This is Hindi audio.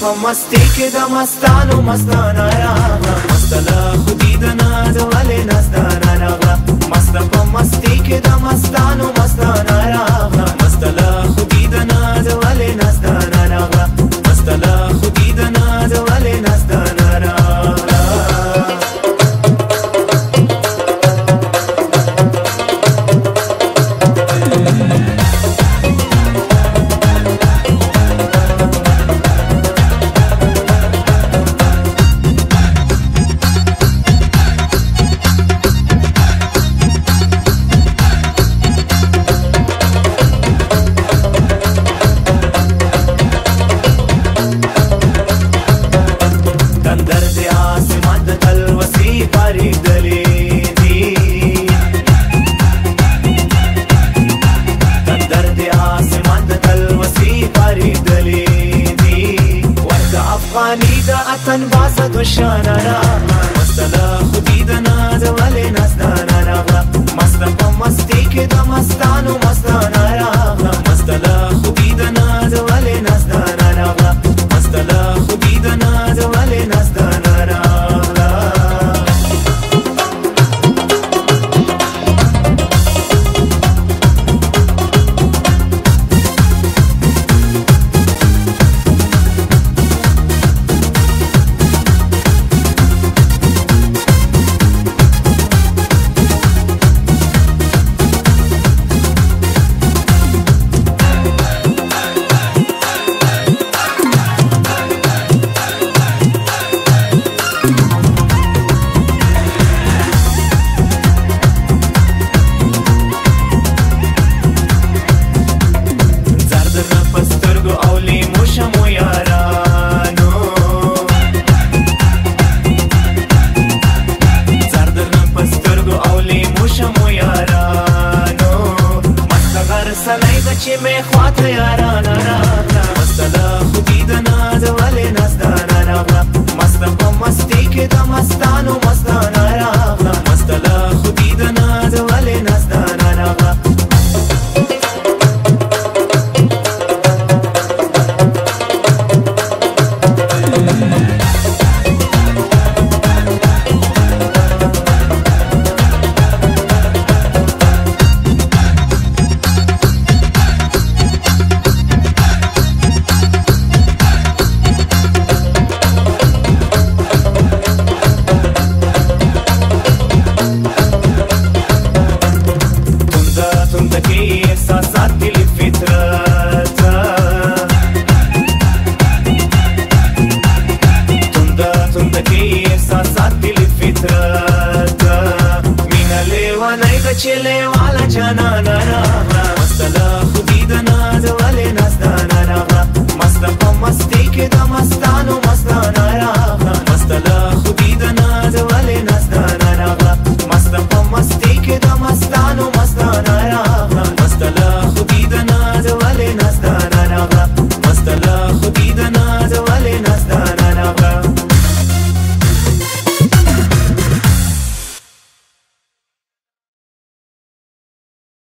मस्ती के द मस्तानो मस्ताना रागा मस्त ला खुदी द नाज वाले नस्ताना रागा मस्त मस्ती के द मस्तानो मस्ताना रागा मस्त ला खुदी द नाज वाले नस्ताना रागा मस्त ला खुदी द नाज वाले नस्ताना रागा अतन बासा दुशाना रागा मस्त ला खुदी द नाज वाले नस्ताना रागा मस्त मस्ती के द मस्तानो मस्ताना रागा मस्त ला खुदी द नाज वाले नस्ताना रागा मस्त ला खुदी द नाज वाले नस्ताना रागा में ख्वात याराना रागा मस्त ला खुदी द नाज वाले नस्ताना रागा मस्त मस्ती के द मस्तानो मस्ताना रागा मस्त ला खुदी द नाज वाले नस्ताना रागा chile